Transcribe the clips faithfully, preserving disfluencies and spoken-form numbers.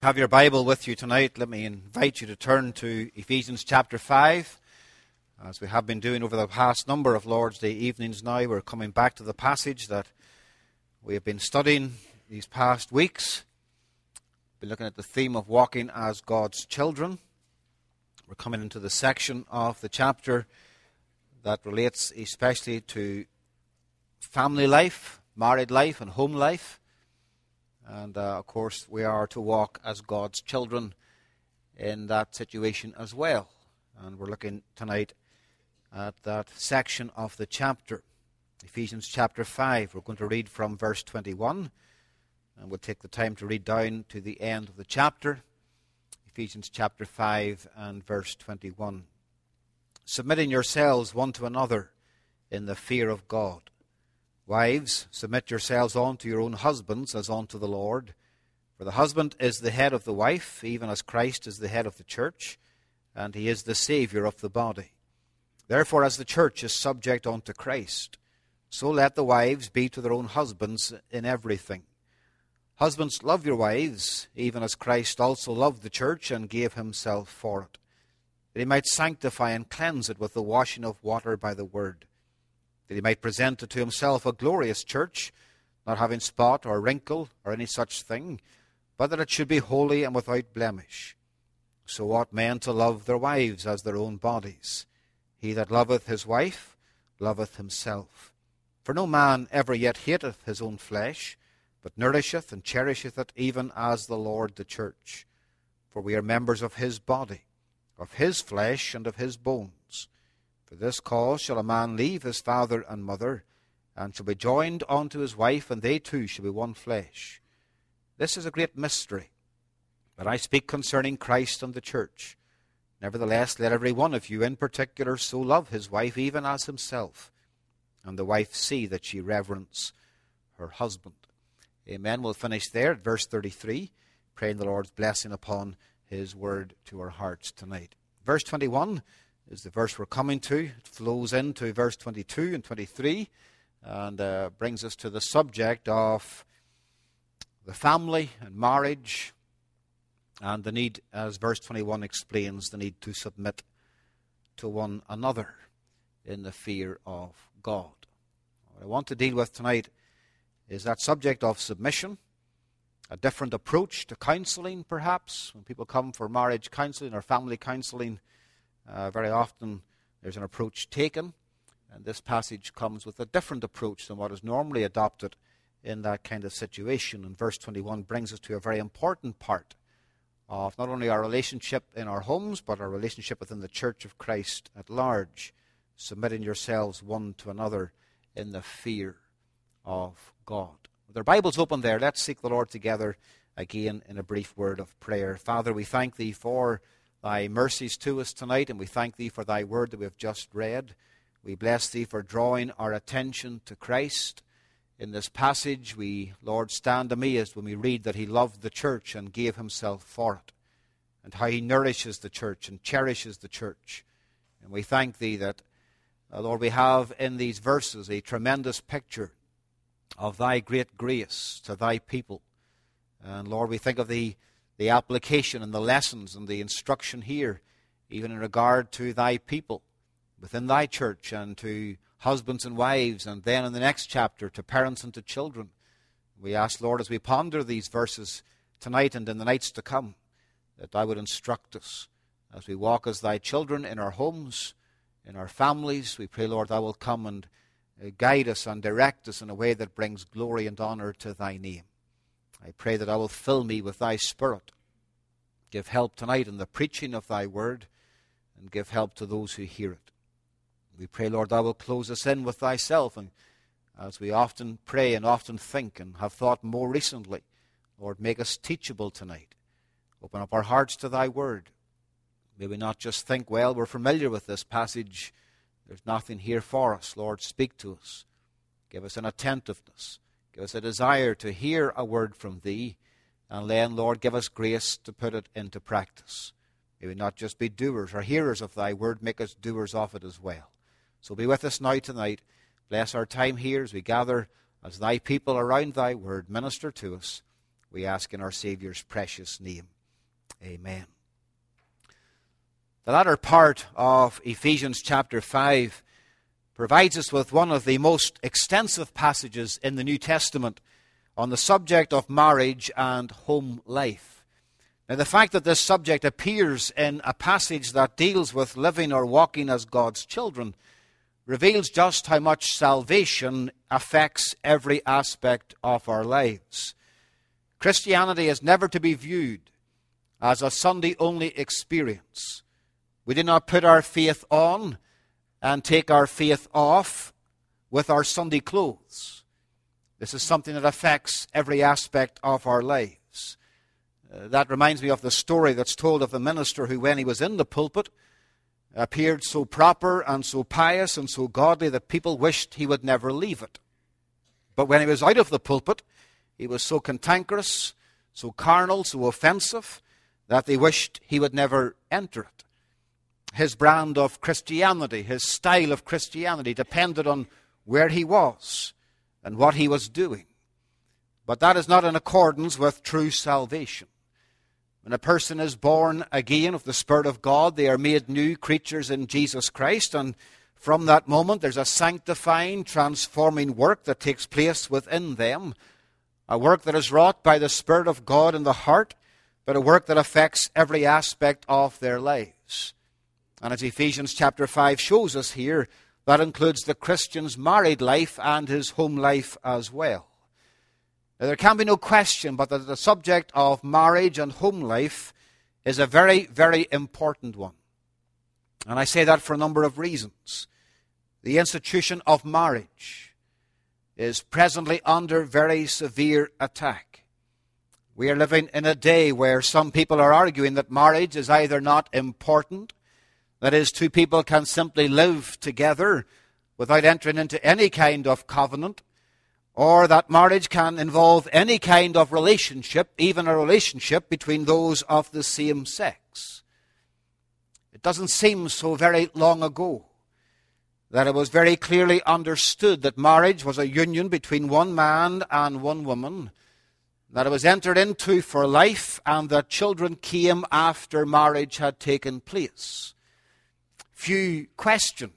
Have your Bible with you tonight, let me invite you to turn to Ephesians chapter five. As we have been doing over the past number of Lord's Day evenings now, we're coming back to the passage that we have been studying these past weeks. We've been looking at the theme of walking as God's children. We're coming into the section of the chapter that relates especially to family life, married life, and home life. And, uh, of course, we are to walk as God's children in that situation as well. And we're looking tonight at that section of the chapter, Ephesians chapter five. We're going to read from verse twenty-one, and we'll take the time to read down to the end of the chapter, Ephesians chapter five and verse twenty-one. Submitting yourselves one to another in the fear of God. Wives, submit yourselves unto your own husbands as unto the Lord. For the husband is the head of the wife, even as Christ is the head of the church, and he is the Saviour of the body. Therefore, as the church is subject unto Christ, so let the wives be to their own husbands in everything. Husbands, love your wives, even as Christ also loved the church and gave himself for it, that he might sanctify and cleanse it with the washing of water by the word, that he might present it to himself a glorious church, not having spot or wrinkle or any such thing, but that it should be holy and without blemish. So ought men to love their wives as their own bodies. He that loveth his wife loveth himself. For no man ever yet hateth his own flesh, but nourisheth and cherisheth it, even as the Lord the church. For we are members of his body, of his flesh and of his bones. For this cause shall a man leave his father and mother, and shall be joined unto his wife, and they two shall be one flesh. This is a great mystery, but I speak concerning Christ and the church. Nevertheless, let every one of you in particular so love his wife even as himself, and the wife see that she reverence her husband. Amen. We'll finish there at verse thirty-three, praying the Lord's blessing upon his word to our hearts tonight. Verse twenty-one is the verse we're coming to. It flows into verse twenty-two and twenty-three and uh, brings us to the subject of the family and marriage and the need, as verse twenty-one explains, the need to submit to one another in the fear of God. What I want to deal with tonight is that subject of submission, a different approach to counseling perhaps. When people come for marriage counseling or family counseling, Uh, very often there's an approach taken, and this passage comes with a different approach than what is normally adopted in that kind of situation. And verse twenty-one brings us to a very important part of not only our relationship in our homes, but our relationship within the church of Christ at large, submitting yourselves one to another in the fear of God. With our Bibles open there, let's seek the Lord together again in a brief word of prayer. Father, we thank thee for thy mercies to us tonight, and we thank thee for thy word that we have just read. We bless thee for drawing our attention to Christ. In this passage, we, Lord, stand amazed when we read that he loved the church and gave himself for it, and how he nourishes the church and cherishes the church. And we thank thee that, uh, Lord, we have in these verses a tremendous picture of thy great grace to thy people. And Lord, we think of the the application and the lessons and the instruction here, even in regard to thy people within thy church, and to husbands and wives, and then in the next chapter to parents and to children. We ask, Lord, as we ponder these verses tonight and in the nights to come, that thou would instruct us as we walk as thy children in our homes, in our families. We pray, Lord, thou wilt come and guide us and direct us in a way that brings glory and honor to thy name. I pray that thou wilt fill me with thy Spirit. Give help tonight in the preaching of thy word, and give help to those who hear it. We pray, Lord, thou wilt close us in with thyself, and as we often pray and often think and have thought more recently, Lord, make us teachable tonight. Open up our hearts to thy word. May we not just think, well, we're familiar with this passage, there's nothing here for us. Lord, speak to us. Give us an attentiveness. Give us a desire to hear a word from thee, and then, Lord, give us grace to put it into practice. May we not just be doers or hearers of thy word, make us doers of it as well. So be with us now tonight. Bless our time here as we gather as thy people around thy word. Minister to us. We ask in our Saviour's precious name. Amen. The latter part of Ephesians chapter five provides us with one of the most extensive passages in the New Testament on the subject of marriage and home life. Now, the fact that this subject appears in a passage that deals with living or walking as God's children reveals just how much salvation affects every aspect of our lives. Christianity is never to be viewed as a Sunday-only experience. We do not put our faith on and take our faith off with our Sunday clothes. This is something that affects every aspect of our lives. Uh, that reminds me of the story that's told of the minister who, when he was in the pulpit, appeared so proper and so pious and so godly that people wished he would never leave it. But when he was out of the pulpit, he was so cantankerous, so carnal, so offensive, that they wished he would never enter it. His brand of Christianity, his style of Christianity, depended on where he was and what he was doing. But that is not in accordance with true salvation. When a person is born again of the Spirit of God, they are made new creatures in Jesus Christ, and from that moment there's a sanctifying, transforming work that takes place within them, a work that is wrought by the Spirit of God in the heart, but a work that affects every aspect of their lives. And as Ephesians chapter five shows us here, that includes the Christian's married life and his home life as well. Now, there can be no question but that the subject of marriage and home life is a very, very important one. And I say that for a number of reasons. The institution of marriage is presently under very severe attack. We are living in a day where some people are arguing that marriage is either not important, that is, two people can simply live together without entering into any kind of covenant, or that marriage can involve any kind of relationship, even a relationship between those of the same sex. It doesn't seem so very long ago that it was very clearly understood that marriage was a union between one man and one woman, that it was entered into for life, and that children came after marriage had taken place. Few questioned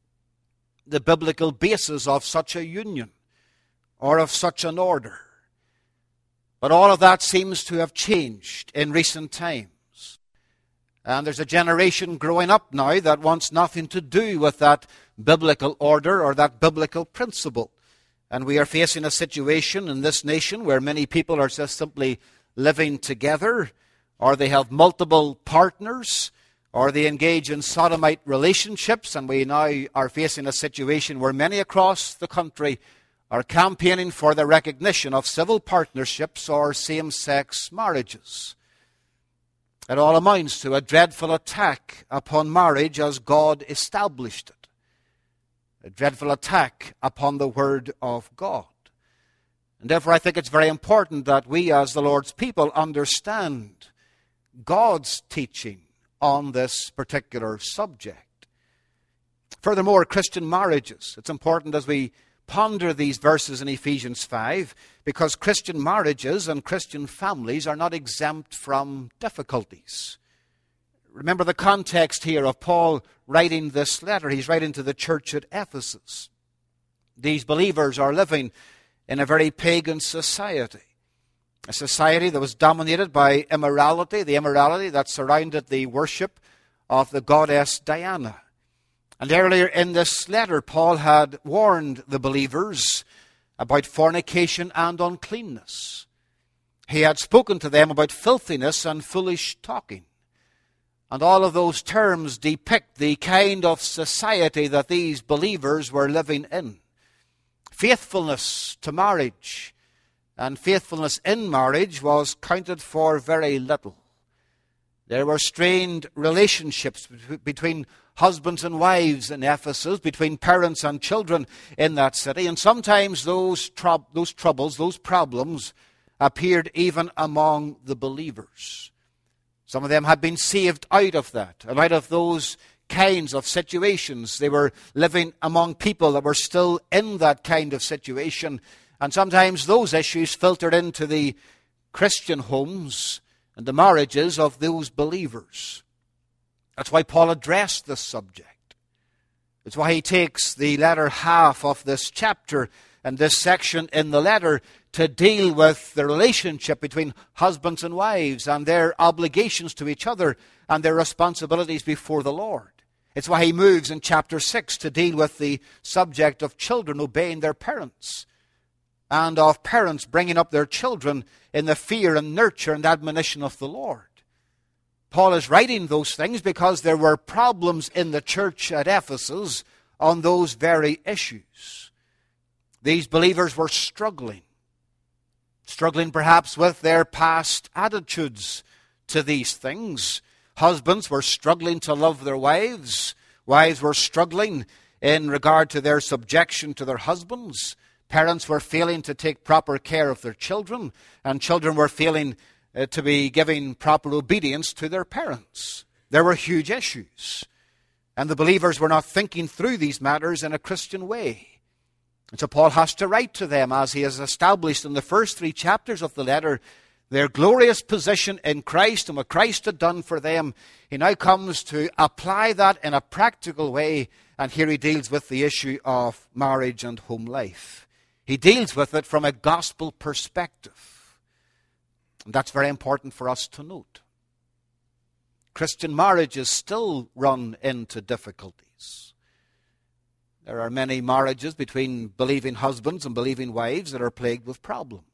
the biblical basis of such a union or of such an order. But all of that seems to have changed in recent times. And there's a generation growing up now that wants nothing to do with that biblical order or that biblical principle. And we are facing a situation in this nation where many people are just simply living together, or they have multiple partners, or they engage in sodomite relationships, and we now are facing a situation where many across the country are campaigning for the recognition of civil partnerships or same-sex marriages. It all amounts to a dreadful attack upon marriage as God established it. A dreadful attack upon the Word of God. And therefore I think it's very important that we as the Lord's people understand God's teaching on this particular subject. Furthermore, Christian marriages. It's important as we ponder these verses in Ephesians five, because Christian marriages and Christian families are not exempt from difficulties. Remember the context here of Paul writing this letter. He's writing to the church at Ephesus. These believers are living in a very pagan society. A society that was dominated by immorality, the immorality that surrounded the worship of the goddess Diana. And earlier in this letter, Paul had warned the believers about fornication and uncleanness. He had spoken to them about filthiness and foolish talking. And all of those terms depict the kind of society that these believers were living in. Faithfulness to marriage and faithfulness in marriage was counted for very little. There were strained relationships between husbands and wives in Ephesus, between parents and children in that city, and sometimes those, tr- those troubles, those problems appeared even among the believers. Some of them had been saved out of that, and out of those kinds of situations. They were living among people that were still in that kind of situation, and sometimes those issues filtered into the Christian homes and the marriages of those believers. That's why Paul addressed this subject. It's why he takes the latter half of this chapter and this section in the letter to deal with the relationship between husbands and wives and their obligations to each other and their responsibilities before the Lord. It's why he moves in chapter six to deal with the subject of children obeying their parents and of parents bringing up their children in the fear and nurture and admonition of the Lord. Paul is writing those things because there were problems in the church at Ephesus on those very issues. These believers were struggling. Struggling perhaps with their past attitudes to these things. Husbands were struggling to love their wives. Wives were struggling in regard to their subjection to their husbands. Parents were failing to take proper care of their children. And children were failing uh, to be giving proper obedience to their parents. There were huge issues. And the believers were not thinking through these matters in a Christian way. And so Paul has to write to them, as he has established in the first three chapters of the letter, their glorious position in Christ and what Christ had done for them. He now comes to apply that in a practical way, and here he deals with the issue of marriage and home life. He deals with it from a gospel perspective. And that's very important for us to note. Christian marriages still run into difficulties. There are many marriages between believing husbands and believing wives that are plagued with problems.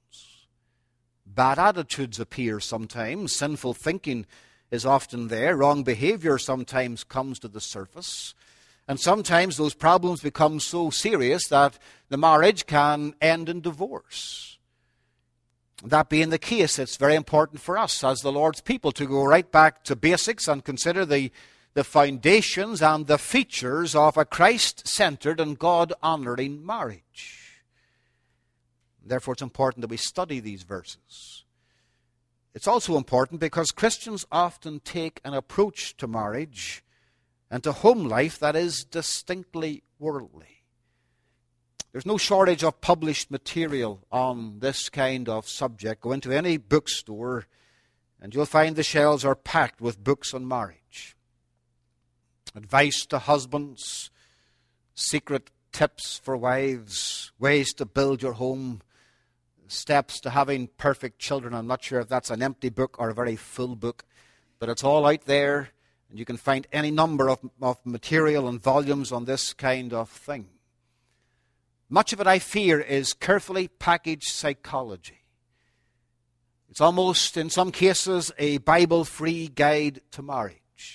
Bad attitudes appear sometimes. Sinful thinking is often there. Wrong behavior sometimes comes to the surface. And sometimes those problems become so serious that the marriage can end in divorce. That being the case, it's very important for us as the Lord's people to go right back to basics and consider the the foundations and the features of a Christ-centered and God-honoring marriage. Therefore, it's important that we study these verses. It's also important because Christians often take an approach to marriage and to home life that is distinctly worldly. There's no shortage of published material on this kind of subject. Go into any bookstore and you'll find the shelves are packed with books on marriage. Advice to husbands, secret tips for wives, ways to build your home, steps to having perfect children. I'm not sure if that's an empty book or a very full book, but it's all out there, and you can find any number of, of material and volumes on this kind of thing. Much of it, I fear, is carefully packaged psychology. It's almost, in some cases, a Bible-free guide to marriage.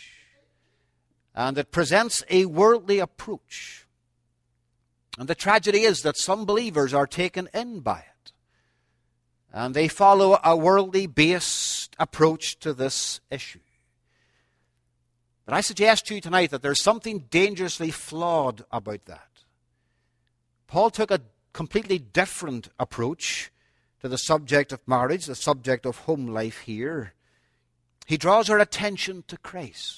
And it presents a worldly approach. And the tragedy is that some believers are taken in by it. And they follow a worldly-based approach to this issue. But I suggest to you tonight that there's something dangerously flawed about that. Paul took a completely different approach to the subject of marriage, the subject of home life here. He draws our attention to Christ.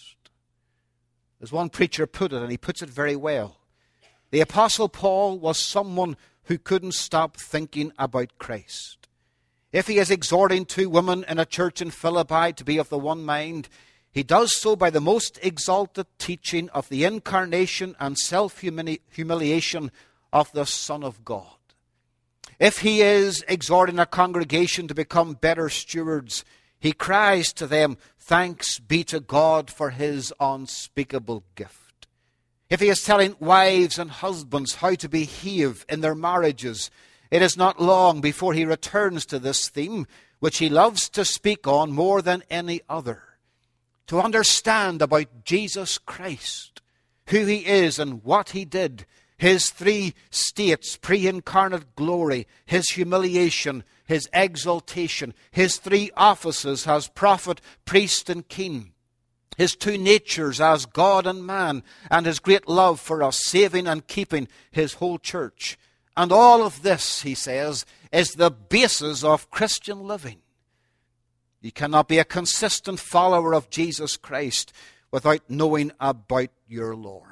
As one preacher put it, and he puts it very well, the Apostle Paul was someone who couldn't stop thinking about Christ. If he is exhorting two women in a church in Philippi to be of the one mind, he does so by the most exalted teaching of the incarnation and self-humiliation of the Son of God. If he is exhorting a congregation to become better stewards, he cries to them, "Thanks be to God for his unspeakable gift." If he is telling wives and husbands how to behave in their marriages, it is not long before he returns to this theme, which he loves to speak on more than any other. To understand about Jesus Christ, who he is and what he did, his three states, pre-incarnate glory, his humiliation, his exaltation, his three offices as prophet, priest, and king, his two natures as God and man, and his great love for us, saving and keeping his whole church. And all of this, he says, is the basis of Christian living. You cannot be a consistent follower of Jesus Christ without knowing about your Lord.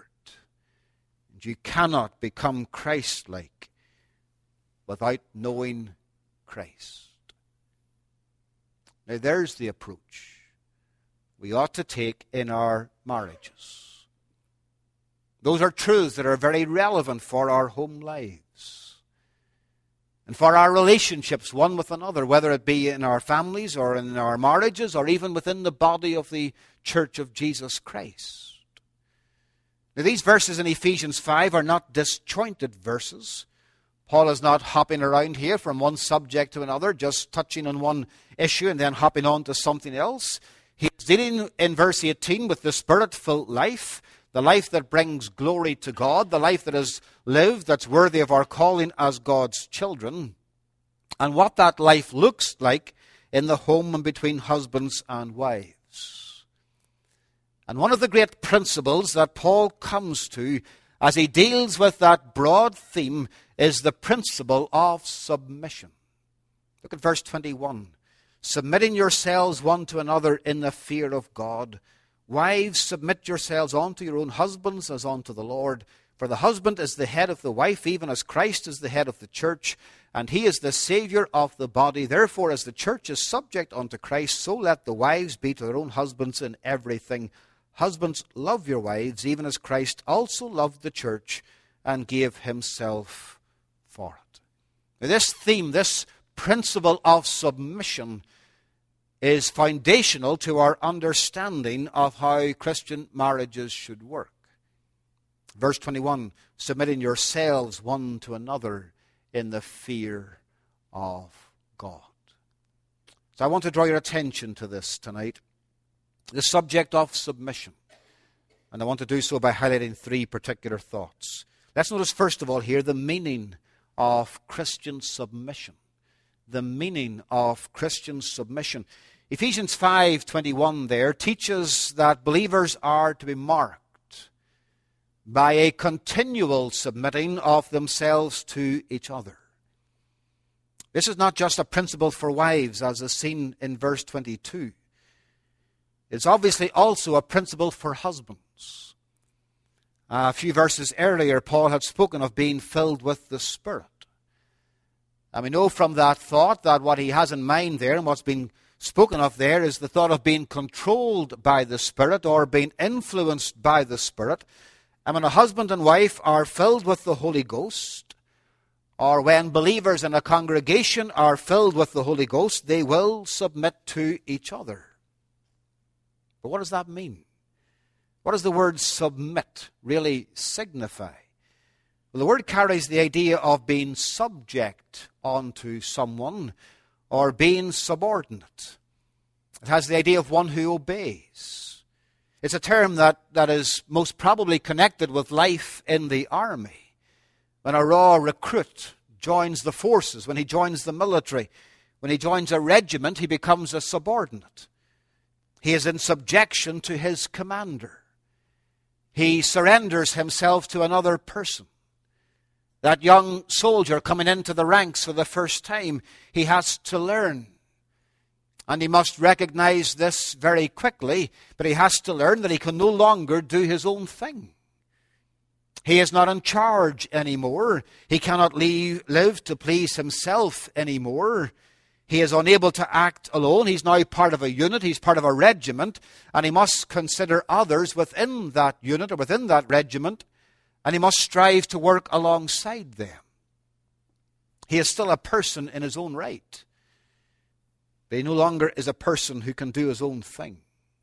You cannot become Christ-like without knowing Christ. Now there's the approach we ought to take in our marriages. Those are truths that are very relevant for our home lives and for our relationships one with another, whether it be in our families or in our marriages or even within the body of the Church of Jesus Christ. Now these verses in Ephesians five are not disjointed verses. Paul is not hopping around here from one subject to another, just touching on one issue and then hopping on to something else. He's dealing in verse eighteen with the Spirit-filled life, the life that brings glory to God, the life that is lived, that's worthy of our calling as God's children, and what that life looks like in the home and between husbands and wives. And one of the great principles that Paul comes to as he deals with that broad theme is the principle of submission. Look at verse twenty-one. Submitting yourselves one to another in the fear of God. Wives, submit yourselves unto your own husbands as unto the Lord. For the husband is the head of the wife, even as Christ is the head of the church, and he is the Saviour of the body. Therefore, as the church is subject unto Christ, so let the wives be to their own husbands in everything. Husbands, love your wives, even as Christ also loved the church and gave himself for it. Now, this theme, this principle of submission, is foundational to our understanding of how Christian marriages should work. Verse twenty-one, submitting yourselves one to another in the fear of God. So I want to draw your attention to this tonight, the subject of submission. And I want to do so by highlighting three particular thoughts. Let's notice first of all here the meaning of Christian submission. The meaning of Christian submission. Ephesians five twenty-one there teaches that believers are to be marked by a continual submitting of themselves to each other. This is not just a principle for wives, as is seen in verse twenty-two. It's obviously also a principle for husbands. A few verses earlier, Paul had spoken of being filled with the Spirit. And we know from that thought that what he has in mind there and what's been spoken of there is the thought of being controlled by the Spirit or being influenced by the Spirit. And when a husband and wife are filled with the Holy Ghost, or when believers in a congregation are filled with the Holy Ghost, they will submit to each other. But what does that mean? What does the word submit really signify? Well, the word carries the idea of being subject unto someone or being subordinate. It has the idea of one who obeys. It's a term that, that is most probably connected with life in the army. When a raw recruit joins the forces, when he joins the military, when he joins a regiment, he becomes a subordinate. He is in subjection to his commander. He surrenders himself to another person. That young soldier coming into the ranks for the first time, he has to learn. And he must recognize this very quickly, but he has to learn that he can no longer do his own thing. He is not in charge anymore. He cannot leave, live to please himself anymore. He is unable to act alone. He's now part of a unit. He's part of a regiment. And he must consider others within that unit or within that regiment. And he must strive to work alongside them. He is still a person in his own right. But he no longer is a person who can do his own thing.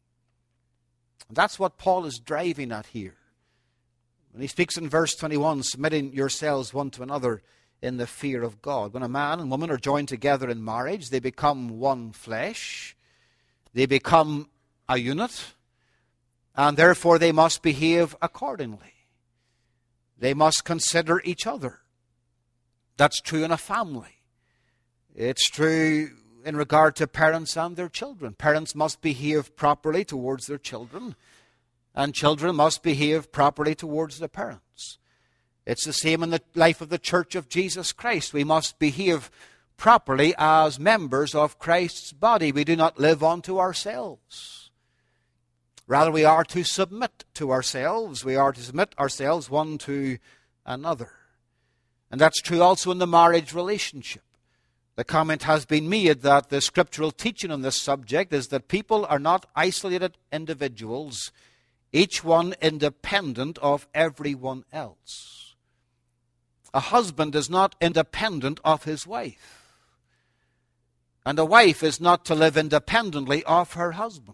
And that's what Paul is driving at here. When he speaks in verse twenty-one, submitting yourselves one to another in the fear of God. When a man and woman are joined together in marriage, they become one flesh. They become a unit. And therefore they must behave accordingly. They must consider each other. That's true in a family. It's true in regard to parents and their children. Parents must behave properly towards their children, and children must behave properly towards their parents. It's the same in the life of the Church of Jesus Christ. We must behave properly as members of Christ's body. We do not live unto ourselves. Rather, we are to submit to ourselves. We are to submit ourselves one to another. And that's true also in the marriage relationship. The comment has been made that the scriptural teaching on this subject is that people are not isolated individuals, each one independent of everyone else. A husband is not independent of his wife, and a wife is not to live independently of her husband.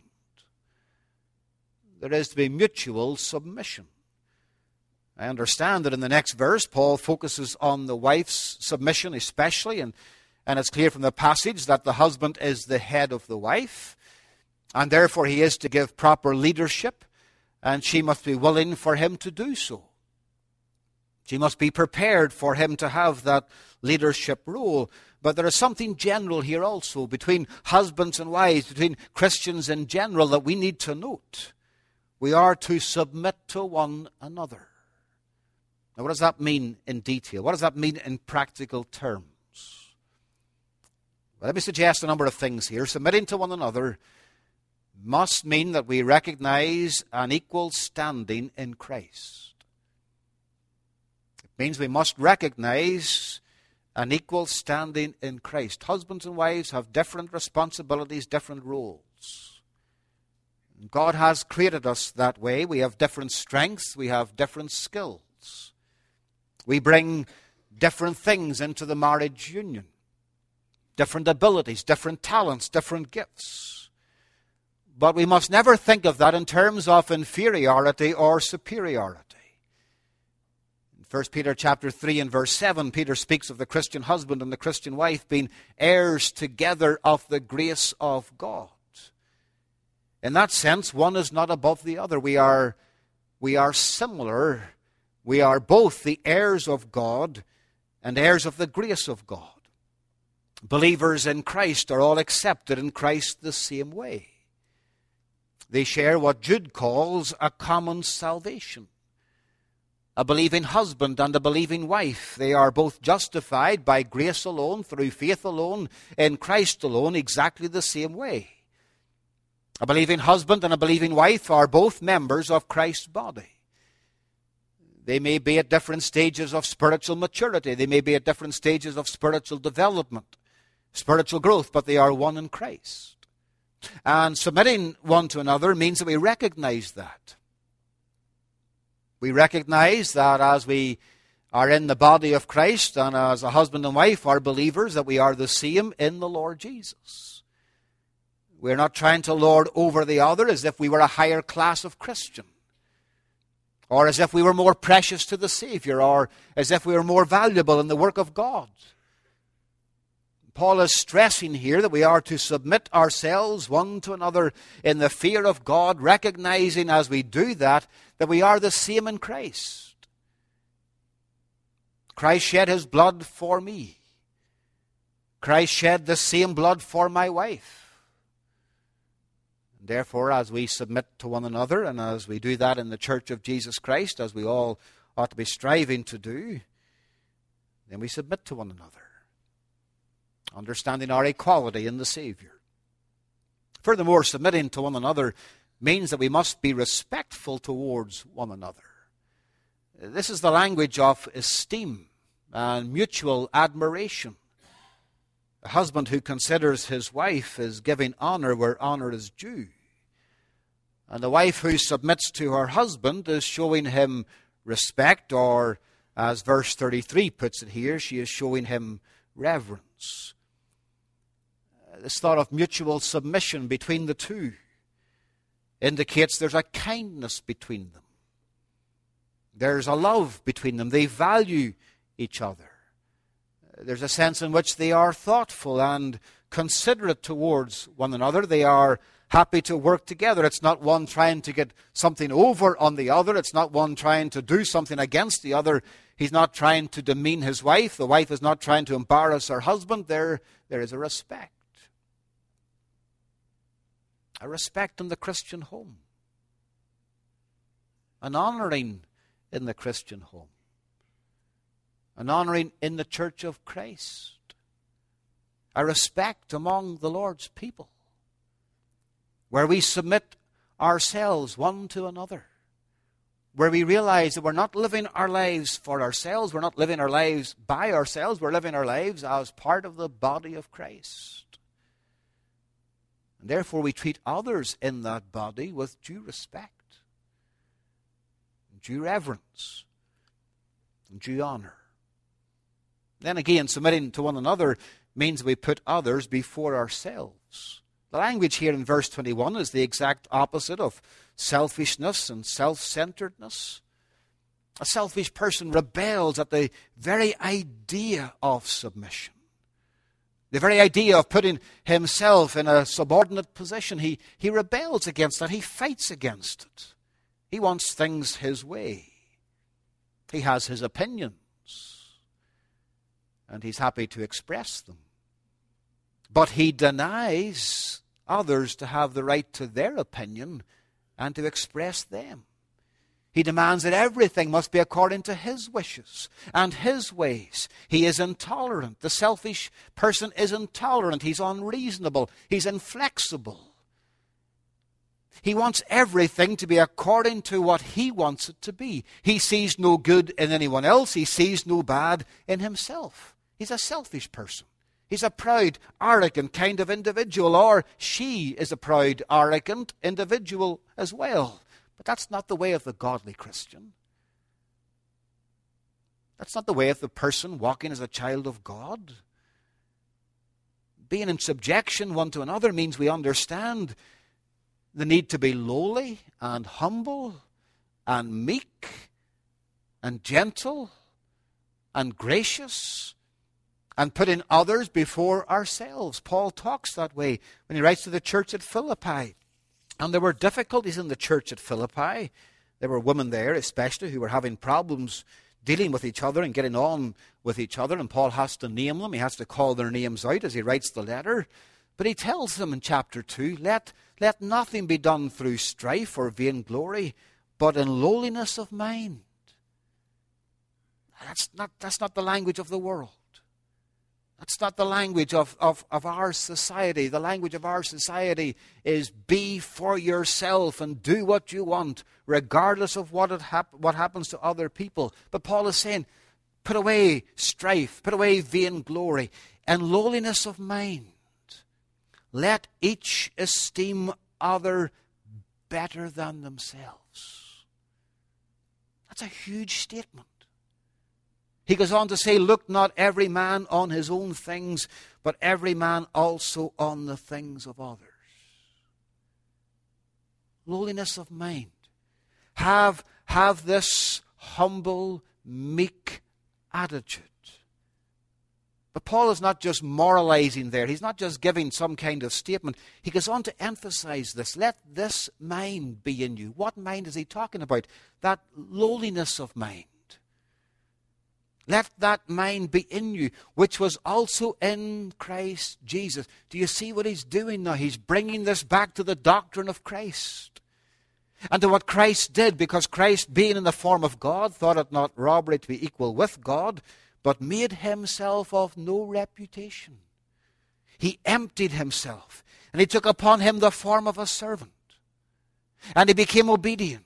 There is to be mutual submission. I understand that in the next verse, Paul focuses on the wife's submission especially, and, and it's clear from the passage that the husband is the head of the wife, and therefore he is to give proper leadership, and she must be willing for him to do so. She must be prepared for him to have that leadership role. But there is something general here also between husbands and wives, between Christians in general, that we need to note. We are to submit to one another. Now, what does that mean in detail? What does that mean in practical terms? Well, let me suggest a number of things here. Submitting to one another must mean that we recognize an equal standing in Christ. It means we must recognize an equal standing in Christ. Husbands and wives have different responsibilities, different roles. God has created us that way. We have different strengths. We have different skills. We bring different things into the marriage union. Different abilities, different talents, different gifts. But we must never think of that in terms of inferiority or superiority. In First Peter chapter three and verse seven, Peter speaks of the Christian husband and the Christian wife being heirs together of the grace of God. In that sense, one is not above the other. We are, we are similar. We are both the heirs of God and heirs of the grace of God. Believers in Christ are all accepted in Christ the same way. They share what Jude calls a common salvation. A believing husband and a believing wife, they are both justified by grace alone, through faith alone, in Christ alone, exactly the same way. A believing husband and a believing wife are both members of Christ's body. They may be at different stages of spiritual maturity. They may be at different stages of spiritual development, spiritual growth, but they are one in Christ. And submitting one to another means that we recognize that. We recognize that as we are in the body of Christ and as a husband and wife are believers, that we are the same in the Lord Jesus. We're not trying to lord over the other as if we were a higher class of Christian, or as if we were more precious to the Savior, or as if we were more valuable in the work of God. Paul is stressing here that we are to submit ourselves one to another in the fear of God, recognizing as we do that, that we are the same in Christ. Christ shed his blood for me. Christ shed the same blood for my wife. Therefore, as we submit to one another, and as we do that in the Church of Jesus Christ, as we all ought to be striving to do, then we submit to one another, understanding our equality in the Savior. Furthermore, submitting to one another means that we must be respectful towards one another. This is the language of esteem and mutual admiration. A husband who considers his wife is giving honor where honor is due. And the wife who submits to her husband is showing him respect, or as verse thirty-three puts it here, she is showing him reverence. This thought of mutual submission between the two indicates there's a kindness between them. There's a love between them. They value each other. There's a sense in which they are thoughtful and considerate towards one another. They are happy to work together. It's not one trying to get something over on the other. It's not one trying to do something against the other. He's not trying to demean his wife. The wife is not trying to embarrass her husband. There, there is a respect. A respect in the Christian home. An honoring in the Christian home. An honoring in the Church of Christ. A respect among the Lord's people, where we submit ourselves one to another, where we realize that we're not living our lives for ourselves. We're not living our lives by ourselves. We're living our lives as part of the body of Christ. And therefore we treat others in that body with due respect, due reverence, and due honor. Then again, submitting to one another means we put others before ourselves. The language here in verse twenty-one is the exact opposite of selfishness and self-centeredness. A selfish person rebels at the very idea of submission. The very idea of putting himself in a subordinate position. He, he rebels against that. He fights against it. He wants things his way. He has his opinions. And he's happy to express them. But he denies others to have the right to their opinion and to express them. He demands that everything must be according to his wishes and his ways. He is intolerant. The selfish person is intolerant. He's unreasonable. He's inflexible. He wants everything to be according to what he wants it to be. He sees no good in anyone else. He sees no bad in himself. He's a selfish person. He's a proud, arrogant kind of individual, or she is a proud, arrogant individual as well. But that's not the way of the godly Christian. That's not the way of the person walking as a child of God. Being in subjection one to another means we understand the need to be lowly and humble and meek and gentle and gracious and putting others before ourselves. Paul talks that way when he writes to the church at Philippi. And there were difficulties in the church at Philippi. There were women there especially who were having problems dealing with each other and getting on with each other. And Paul has to name them. He has to call their names out as he writes the letter. But he tells them in chapter two, let, let nothing be done through strife or vainglory, but in lowliness of mind. That's not, that's not the language of the world. That's not the language of, of, of our society. The language of our society is be for yourself and do what you want, regardless of what, it hap- what happens to other people. But Paul is saying, put away strife, put away vainglory, and lowliness of mind. Let each esteem other better than themselves. That's a huge statement. He goes on to say, look not every man on his own things, but every man also on the things of others. Lowliness of mind. Have, have this humble, meek attitude. But Paul is not just moralizing there. He's not just giving some kind of statement. He goes on to emphasize this. Let this mind be in you. What mind is he talking about? That lowliness of mind. Let that mind be in you, which was also in Christ Jesus. Do you see what he's doing now? He's bringing this back to the doctrine of Christ. And to what Christ did, because Christ, being in the form of God, thought it not robbery to be equal with God, but made himself of no reputation. He emptied himself, and he took upon him the form of a servant. And he became obedient.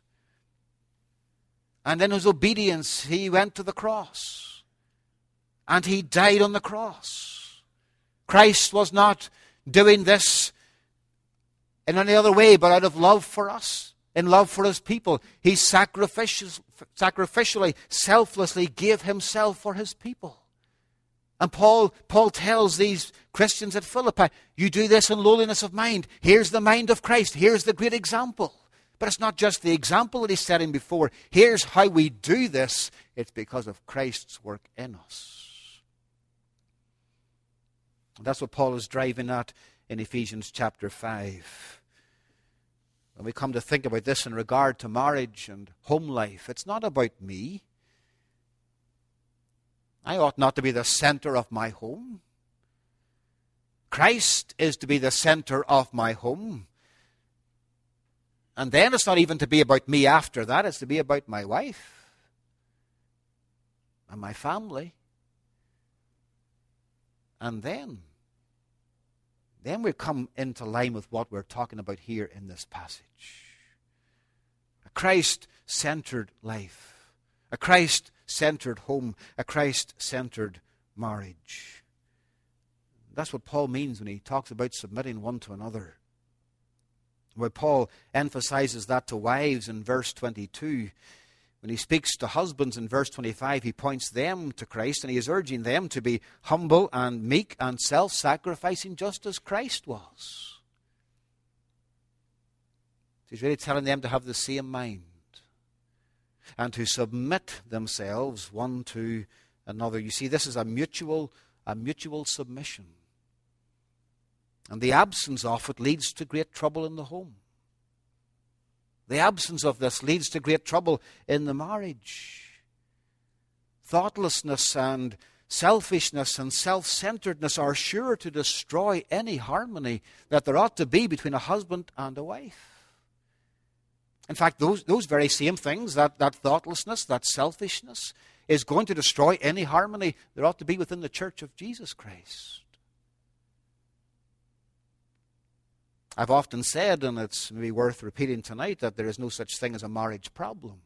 And in his obedience, he went to the cross. And he died on the cross. Christ was not doing this in any other way but out of love for us, in love for his people. He sacrificially, selflessly gave himself for his people. And Paul, Paul tells these Christians at Philippi, you do this in lowliness of mind. Here's the mind of Christ. Here's the great example. But it's not just the example that he's setting before. Here's how we do this. It's because of Christ's work in us. And that's what Paul is driving at in Ephesians chapter five. When we come to think about this in regard to marriage and home life, it's not about me. I ought not to be the center of my home. Christ is to be the center of my home. And then it's not even to be about me after that. It's to be about my wife and my family. And then, then we come into line with what we're talking about here in this passage. A Christ-centered life, a Christ-centered home, a Christ-centered marriage. That's what Paul means when he talks about submitting one to another. Where Paul emphasizes that to wives in verse twenty-two. When he speaks to husbands in verse twenty-five, he points them to Christ, and he is urging them to be humble and meek and self-sacrificing just as Christ was. He's really telling them to have the same mind and to submit themselves one to another. You see, this is a mutual, a mutual submission. And the absence of it leads to great trouble in the home. The absence of this leads to great trouble in the marriage. Thoughtlessness and selfishness and self-centeredness are sure to destroy any harmony that there ought to be between a husband and a wife. In fact, those, those very same things, that, that thoughtlessness, that selfishness, is going to destroy any harmony there ought to be within the church of Jesus Christ. I've often said, and it's maybe worth repeating tonight, that there is no such thing as a marriage problem.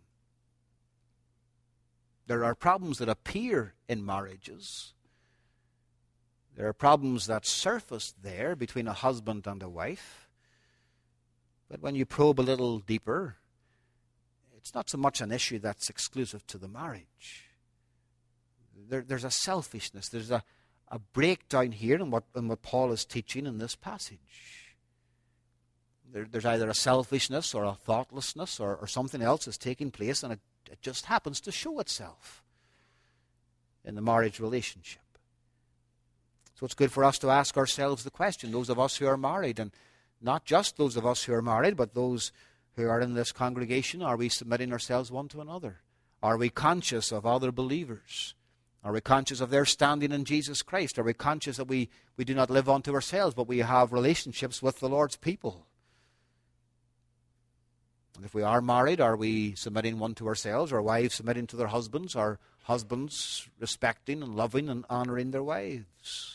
There are problems that appear in marriages. There are problems that surface there between a husband and a wife. But when you probe a little deeper, it's not so much an issue that's exclusive to the marriage. There, there's a selfishness, there's a, a breakdown here in what, in what Paul is teaching in this passage. There, there's either a selfishness or a thoughtlessness or, or something else is taking place, and it, it just happens to show itself in the marriage relationship. So it's good for us to ask ourselves the question, those of us who are married, and not just those of us who are married, but those who are in this congregation, are we submitting ourselves one to another? Are we conscious of other believers? Are we conscious of their standing in Jesus Christ? Are we conscious that we, we do not live unto ourselves, but we have relationships with the Lord's people? And if we are married, are we submitting one to ourselves? Are wives submitting to their husbands? Are husbands respecting and loving and honoring their wives?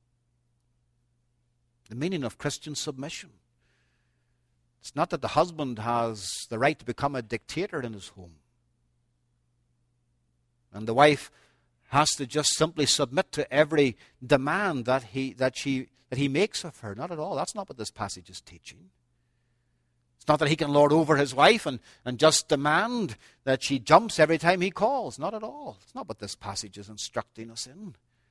The meaning of Christian submission. It's not that the husband has the right to become a dictator in his home. And the wife has to just simply submit to every demand that he that she that he makes of her. Not at all. That's not what this passage is teaching. It's not that he can lord over his wife and, and just demand that she jumps every time he calls. Not at all. It's not what this passage is instructing us in.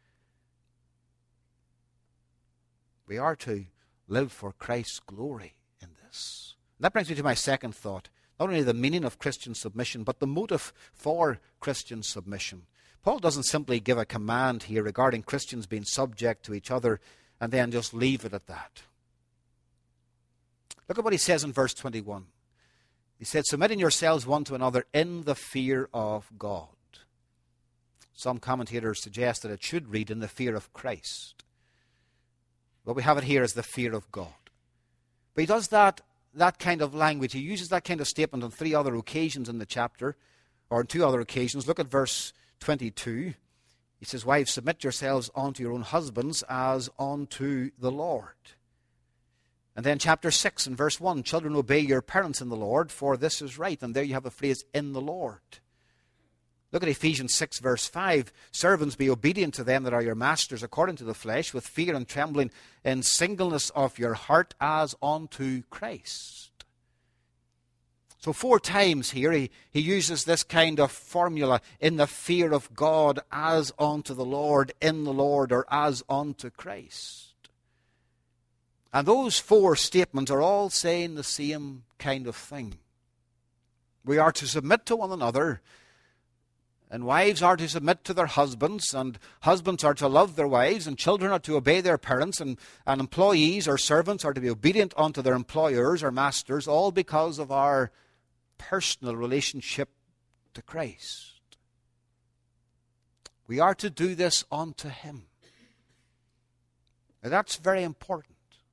We are to live for Christ's glory in this. And that brings me to my second thought. Not only the meaning of Christian submission, but the motive for Christian submission. Paul doesn't simply give a command here regarding Christians being subject to each other and then just leave it at that. Look at what he says in verse twenty-one. He said, submitting yourselves one to another in the fear of God. Some commentators suggest that it should read in the fear of Christ. But we have it here as the fear of God. But he does that, that kind of language. He uses that kind of statement on three other occasions in the chapter, or on two other occasions. Look at verse twenty-two. He says, wives, submit yourselves unto your own husbands as unto the Lord. And then chapter six and verse one, children, obey your parents in the Lord, for this is right. And there you have a phrase, in the Lord. Look at Ephesians six, verse five. Servants, be obedient to them that are your masters according to the flesh, with fear and trembling, in singleness of your heart, as unto Christ. So four times here he, he uses this kind of formula, in the fear of God, as unto the Lord, in the Lord, or as unto Christ. And those four statements are all saying the same kind of thing. We are to submit to one another, and wives are to submit to their husbands, and husbands are to love their wives, and children are to obey their parents, and, and employees or servants are to be obedient unto their employers or masters, all because of our personal relationship to Christ. We are to do this unto Him. Now that's very important.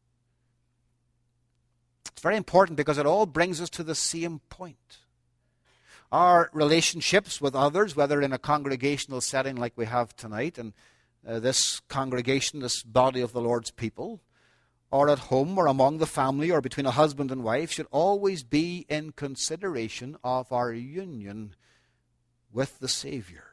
It's very important because it all brings us to the same point. Our relationships with others, whether in a congregational setting like we have tonight, and uh, this congregation, this body of the Lord's people, or at home or among the family or between a husband and wife should always be in consideration of our union with the Savior.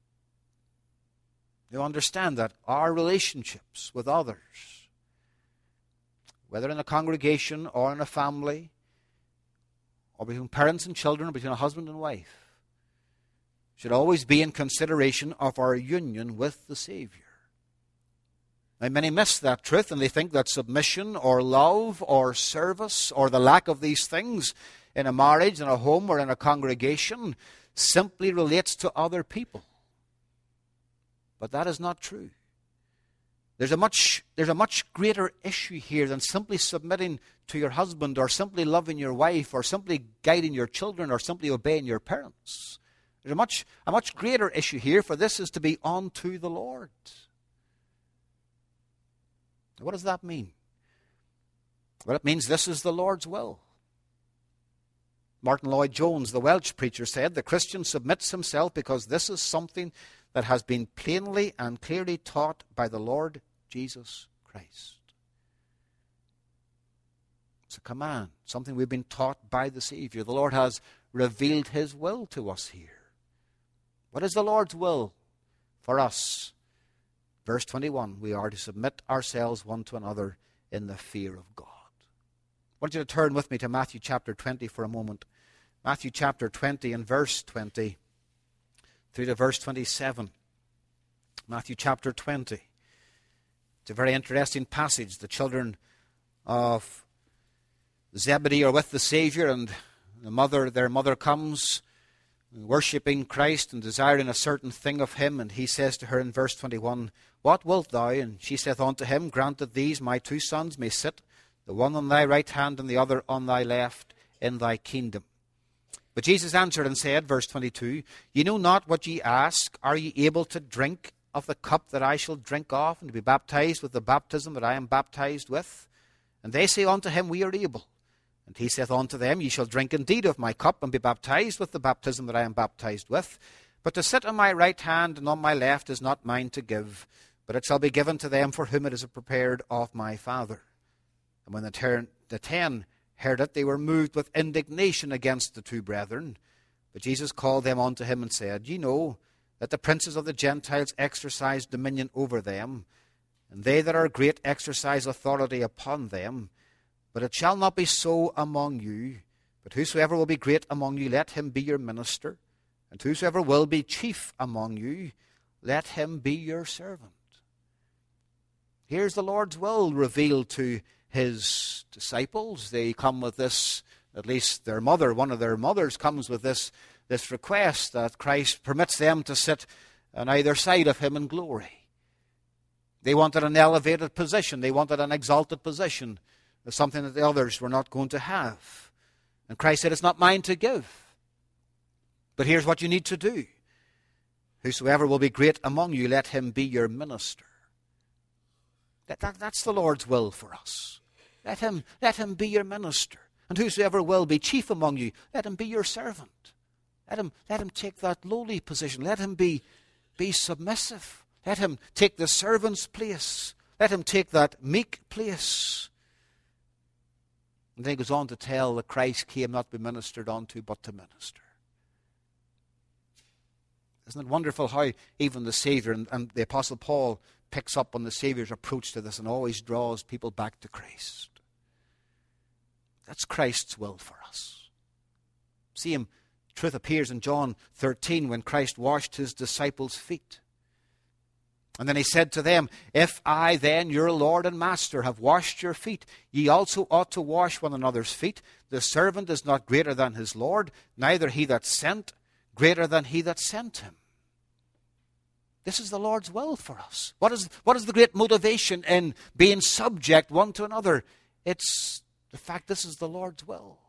You understand that our relationships with others, whether in a congregation or in a family, or between parents and children, or between a husband and wife, should always be in consideration of our union with the Savior. Now, many miss that truth, and they think that submission or love or service or the lack of these things in a marriage, in a home, or in a congregation simply relates to other people. But that is not true. There's a much, there's a much greater issue here than simply submitting to your husband, or simply loving your wife, or simply guiding your children, or simply obeying your parents. There's a much, a much greater issue here, for this is to be unto the Lord. What does that mean? Well, it means this is the Lord's will. Martin Lloyd-Jones, the Welsh preacher, said, "The Christian submits himself because this is something that has been plainly and clearly taught by the Lord Jesus Christ." It's a command, something we've been taught by the Savior. The Lord has revealed His will to us here. What is the Lord's will for us? Verse twenty-one, we are to submit ourselves one to another in the fear of God. I want you to turn with me to Matthew chapter twenty for a moment. Matthew chapter twenty and verse twenty through to verse twenty-seven. Matthew chapter twenty. It's a very interesting passage. The children of Zebedee are with the Savior, and the mother, their mother comes worshipping Christ and desiring a certain thing of Him. And He says to her in verse twenty-one, "What wilt thou?" And she saith unto Him, "Grant that these my two sons may sit, the one on thy right hand and the other on thy left, in thy kingdom." But Jesus answered and said, verse twenty-two, "Ye know not what ye ask. Are ye able to drink of the cup that I shall drink of, and to be baptized with the baptism that I am baptized with?" And they say unto Him, "We are able." And He saith unto them, "Ye shall drink indeed of my cup, and be baptized with the baptism that I am baptized with. But to sit on my right hand and on my left is not mine to give, but it shall be given to them for whom it is prepared of my Father." And when the, ter- the ten heard it, they were moved with indignation against the two brethren. But Jesus called them unto Him and said, "Ye know that the princes of the Gentiles exercise dominion over them, and they that are great exercise authority upon them. But it shall not be so among you. But whosoever will be great among you, let him be your minister. And whosoever will be chief among you, let him be your servant." Here's the Lord's will revealed to His disciples. They come with this, at least their mother, one of their mothers comes with this, this request that Christ permits them to sit on either side of Him in glory. They wanted an elevated position. They wanted an exalted position, something that the others were not going to have. And Christ said, "It's not mine to give. But here's what you need to do. Whosoever will be great among you, let him be your minister." That, that, that's the Lord's will for us. Let him, let him be your minister. And whosoever will be chief among you, let him be your servant. Let him, let him take that lowly position. Let him be, be submissive. Let him take the servant's place. Let him take that meek place. And then he goes on to tell that Christ came not to be ministered unto, but to minister. Isn't it wonderful how even the Savior and, and the Apostle Paul picks up on the Savior's approach to this and always draws people back to Christ. That's Christ's will for us. See him, truth appears in John thirteen when Christ washed His disciples' feet. And then He said to them, "If I then, your Lord and Master, have washed your feet, ye also ought to wash one another's feet. The servant is not greater than his Lord, neither he that sent greater than he that sent him." This is the Lord's will for us. What is, what is the great motivation in being subject one to another? It's the fact this is the Lord's will.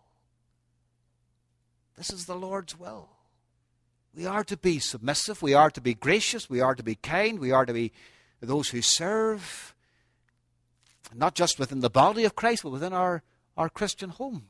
This is the Lord's will. We are to be submissive. We are to be gracious. We are to be kind. We are to be those who serve, not just within the body of Christ, but within our, our Christian homes.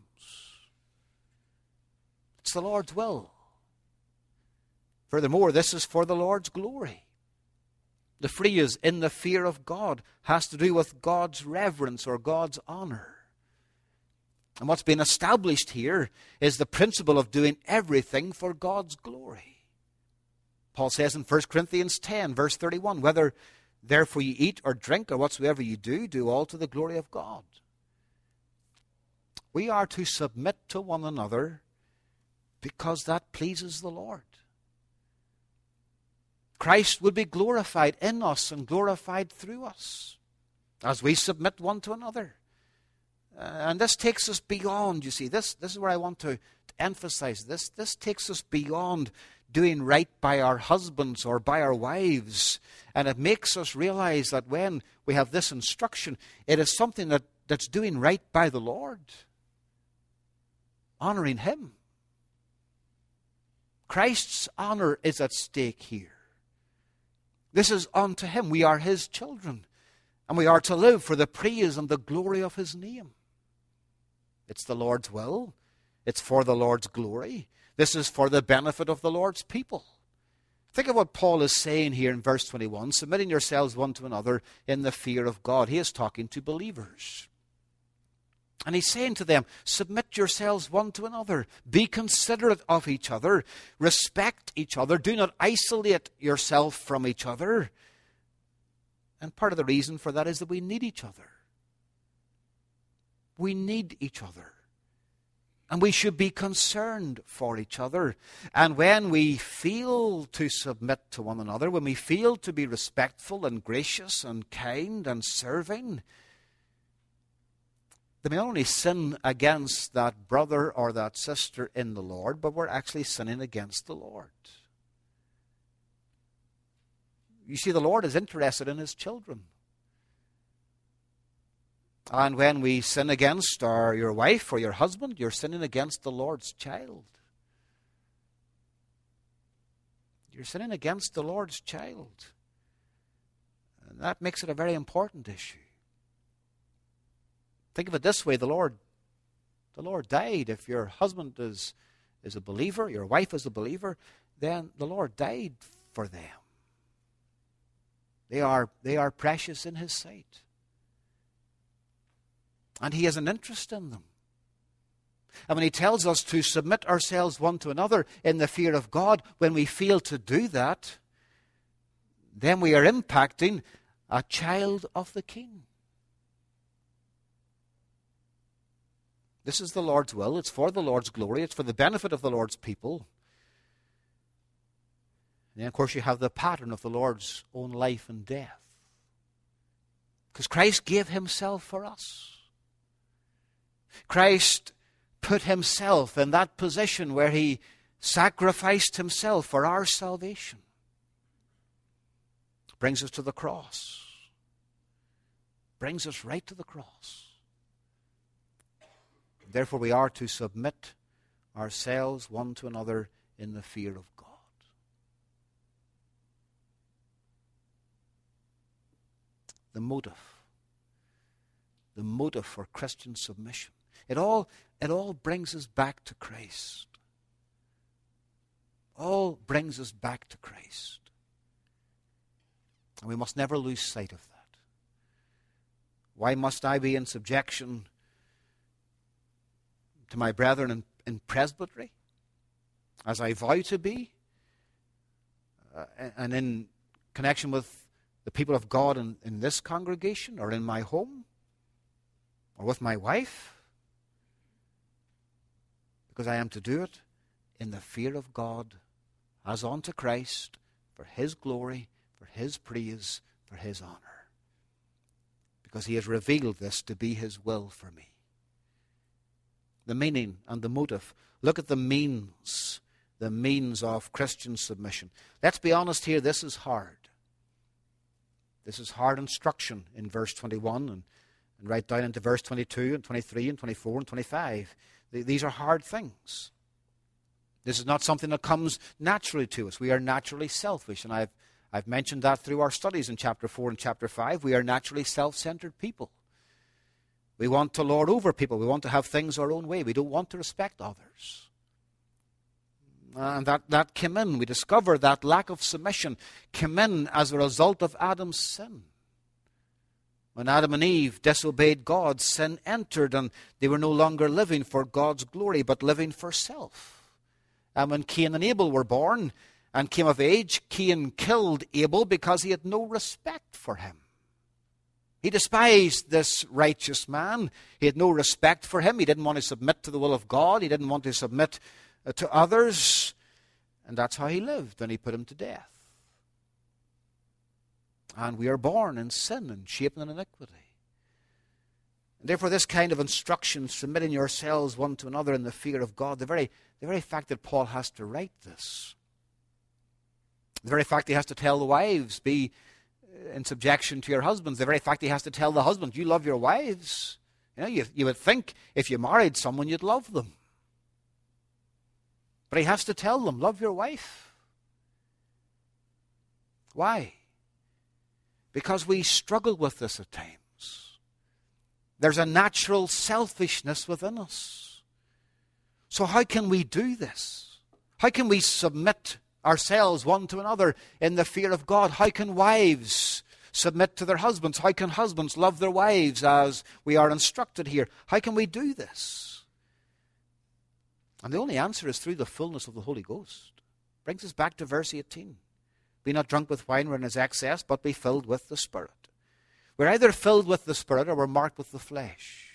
It's the Lord's will. Furthermore, this is for the Lord's glory. The phrase "in the fear of God" has to do with God's reverence or God's honor. And what's been established here is the principle of doing everything for God's glory. Paul says in First Corinthians ten, verse thirty-one, "Whether therefore you eat or drink or whatsoever you do, do all to the glory of God." We are to submit to one another because that pleases the Lord. Christ would be glorified in us and glorified through us as we submit one to another. Uh, and this takes us beyond, you see, this, this is where I want to, to emphasize this. This takes us beyond doing right by our husbands or by our wives. And it makes us realize that when we have this instruction, it is something that, that's doing right by the Lord, honoring Him. Christ's honor is at stake here. This is unto Him. We are His children, and we are to live for the praise and the glory of His name. It's the Lord's will. It's for the Lord's glory. This is for the benefit of the Lord's people. Think of what Paul is saying here in verse twenty-one, submitting yourselves one to another in the fear of God. He is talking to believers. And he's saying to them, submit yourselves one to another. Be considerate of each other. Respect each other. Do not isolate yourself from each other. And part of the reason for that is that we need each other. We need each other. And we should be concerned for each other. And when we feel to submit to one another, when we feel to be respectful and gracious and kind and serving, they may not only sin against that brother or that sister in the Lord, but we're actually sinning against the Lord. You see, the Lord is interested in His children. And when we sin against our, your wife or your husband, you're sinning against the Lord's child. You're sinning against the Lord's child. And that makes it a very important issue. Think of it this way, the Lord, the Lord died. If your husband is, is a believer, your wife is a believer, then the Lord died for them. They are, they are precious in His sight. And He has an interest in them. And when He tells us to submit ourselves one to another in the fear of God, when we fail to do that, then we are impacting a child of the King. This is the Lord's will. It's for the Lord's glory. It's for the benefit of the Lord's people. And then, of course, you have the pattern of the Lord's own life and death. Because Christ gave Himself for us. Christ put Himself in that position where He sacrificed Himself for our salvation. Brings us to the cross. Brings us right to the cross. Therefore, we are to submit ourselves one to another in the fear of God. The motive. The motive for Christian submission. It all, it all brings us back to Christ. All brings us back to Christ. And we must never lose sight of that. Why must I be in subjection to my brethren in, in presbytery, as I vow to be, uh, and in connection with the people of God in, in this congregation, or in my home, or with my wife? Because I am to do it in the fear of God, as unto Christ, for His glory, for His praise, for His honor. Because He has revealed this to be His will for me. The meaning and the motive. Look at the means, the means of Christian submission. Let's be honest here, this is hard. This is hard instruction in verse twenty-one and, and right down into verse twenty-two and twenty-three and twenty-four and twenty-five. These are hard things. This is not something that comes naturally to us. We are naturally selfish, and I've, I've mentioned that through our studies in chapter four and chapter five. We are naturally self-centered people. We want to lord over people. We want to have things our own way. We don't want to respect others. And that, that came in. We discover that lack of submission came in as a result of Adam's sin. When Adam and Eve disobeyed God, sin entered, and they were no longer living for God's glory, but living for self. And when Cain and Abel were born and came of age, Cain killed Abel because he had no respect for him. He despised this righteous man. He had no respect for him. He didn't want to submit to the will of God. He didn't want to submit uh, to others. And that's how he lived, and he put him to death. And we are born in sin and shapen in iniquity. And therefore, this kind of instruction, submitting yourselves one to another in the fear of God, the very, the very fact that Paul has to write this, the very fact he has to tell the wives, be in subjection to your husbands, the very fact he has to tell the husbands, you love your wives. You know, you, you would think if you married someone, you'd love them. But he has to tell them, love your wife. Why? Because we struggle with this at times. There's a natural selfishness within us. So how can we do this? How can we submit ourselves one to another in the fear of God? How can wives submit to their husbands? How can husbands love their wives as we are instructed here? How can we do this? And the only answer is through the fullness of the Holy Ghost. Brings us back to verse eighteen. Be not drunk with wine wherein is excess, but be filled with the Spirit. We're either filled with the Spirit or we're marked with the flesh.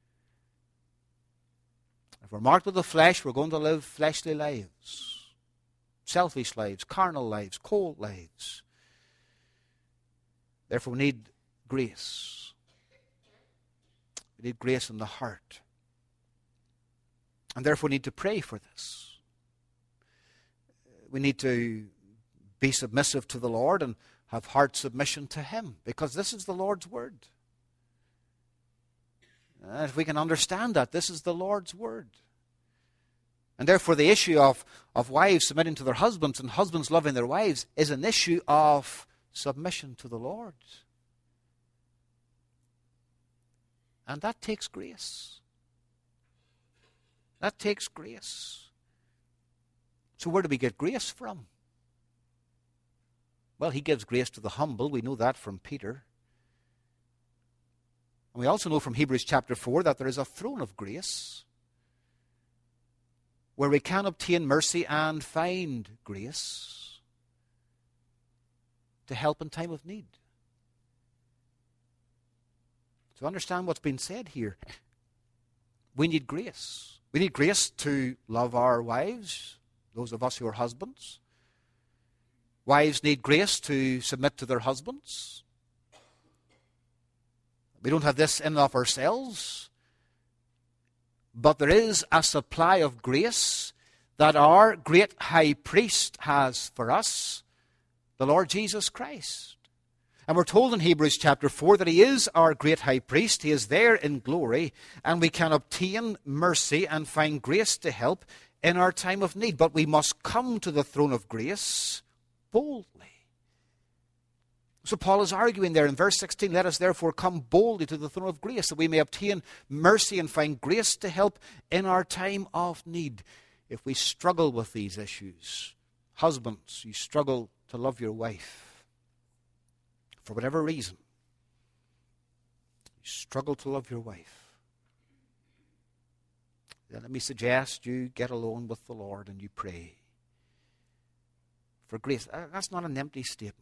If we're marked with the flesh, we're going to live fleshly lives. Selfish lives, carnal lives, cold lives. Therefore, we need grace. We need grace in the heart. And therefore, we need to pray for this. We need to be submissive to the Lord and have heart submission to Him, because this is the Lord's word. And if we can understand that, this is the Lord's word. And therefore the issue of, of wives submitting to their husbands and husbands loving their wives is an issue of submission to the Lord. And that takes grace. That takes grace. So where do we get grace from? Well, He gives grace to the humble. We know that from Peter. And we also know from Hebrews chapter four that there is a throne of grace where we can obtain mercy and find grace to help in time of need. To understand what's been said here, we need grace. We need grace to love our wives, those of us who are husbands. Wives need grace to submit to their husbands. We don't have this in and of ourselves. But there is a supply of grace that our great high priest has for us, the Lord Jesus Christ. And we're told in Hebrews chapter four that He is our great high priest. He is there in glory, and we can obtain mercy and find grace to help in our time of need. But we must come to the throne of grace boldly. So Paul is arguing there in verse sixteen, let us therefore come boldly to the throne of grace, that we may obtain mercy and find grace to help in our time of need. If we struggle with these issues, husbands, you struggle to love your wife for whatever reason, you struggle to love your wife, then let me suggest you get alone with the Lord and you pray for grace. That's not an empty statement.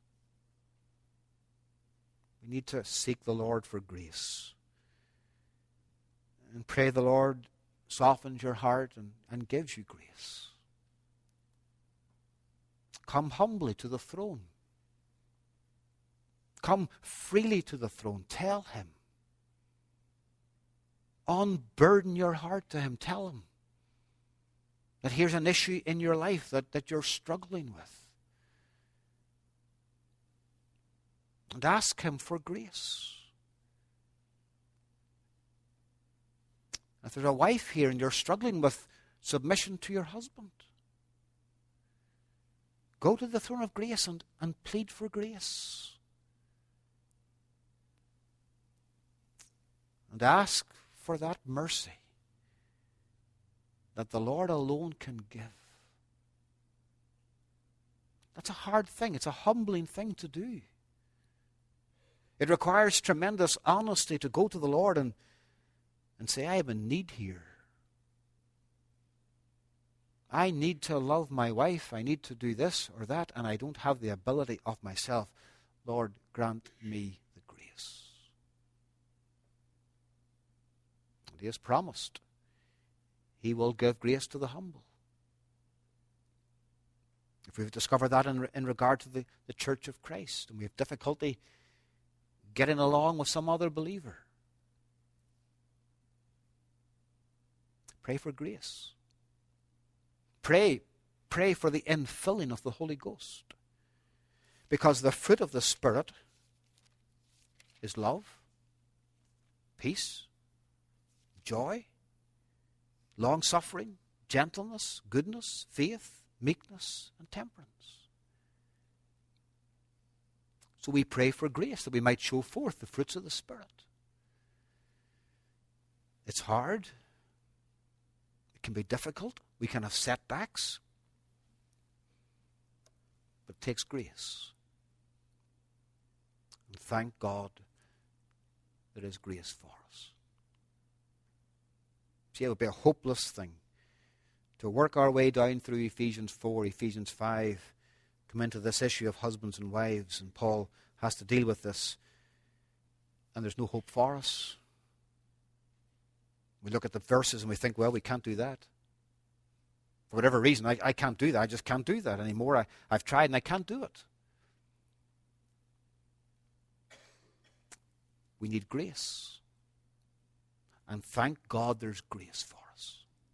We need to seek the Lord for grace. And pray the Lord softens your heart and, and gives you grace. Come humbly to the throne. Come freely to the throne. Tell Him. Unburden your heart to Him. Tell Him that here's an issue in your life that, that you're struggling with. And ask Him for grace. If there's a wife here and you're struggling with submission to your husband, go to the throne of grace and, and plead for grace. And ask for that mercy that the Lord alone can give. That's a hard thing. It's a humbling thing to do. It requires tremendous honesty to go to the Lord and, and say, I am in need here. I need to love my wife. I need to do this or that, and I don't have the ability of myself. Lord, grant me the grace. And He has promised He will give grace to the humble. If we've discovered that in, in regard to the, the Church of Christ, and we have difficulty getting along with some other believer, pray for grace. Pray, pray for the infilling of the Holy Ghost. Because the fruit of the Spirit is love, peace, joy, long-suffering, gentleness, goodness, faith, meekness, and temperance. So we pray for grace that we might show forth the fruits of the Spirit. It's hard. It can be difficult. We can have setbacks. But it takes grace. And thank God there is grace for us. See, it would be a hopeless thing to work our way down through Ephesians four, Ephesians five, come into this issue of husbands and wives, and Paul has to deal with this, and there's no hope for us. We look at the verses and we think, well, we can't do that. For whatever reason, I, I can't do that. I just can't do that anymore. I, I've tried and I can't do it. We need grace. And thank God there's grace for us.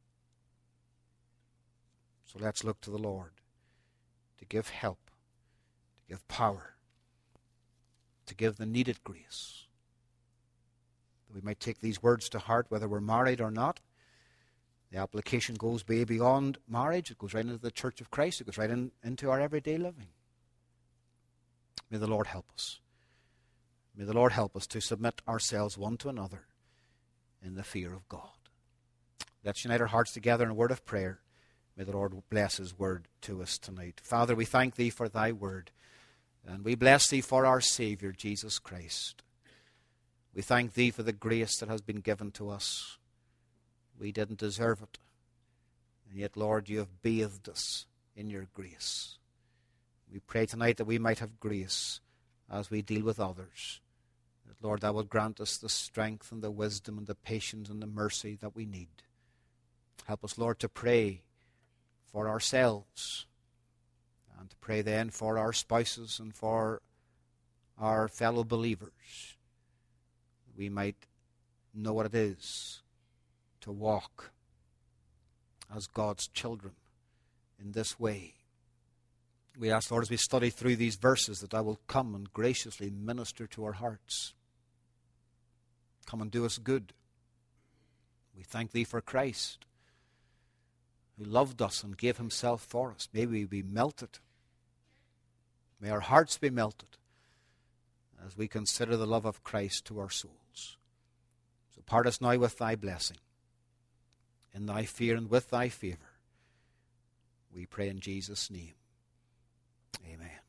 So let's look to the Lord to give help, to give power, to give the needed grace. That we might take these words to heart, whether we're married or not. The application goes way beyond marriage. It goes right into the Church of Christ. It goes right in, into our everyday living. May the Lord help us. May the Lord help us to submit ourselves one to another in the fear of God. Let's unite our hearts together in a word of prayer. May the Lord bless His word to us tonight. Father, we thank Thee for Thy word, and we bless Thee for our Savior, Jesus Christ. We thank Thee for the grace that has been given to us. We didn't deserve it, and yet, Lord, You have bathed us in Your grace. We pray tonight that we might have grace as we deal with others. That, Lord, Thou wilt grant us the strength and the wisdom and the patience and the mercy that we need. Help us, Lord, to pray for ourselves, and to pray then for our spouses and for our fellow believers. We might know what it is to walk as God's children in this way. We ask, Lord, as we study through these verses, that Thou will come and graciously minister to our hearts. Come and do us good. We thank Thee for Christ, who loved us and gave Himself for us. May we be melted. May our hearts be melted as we consider the love of Christ to our souls. So part us now with Thy blessing, in Thy fear and with Thy favor. We pray in Jesus' name. Amen.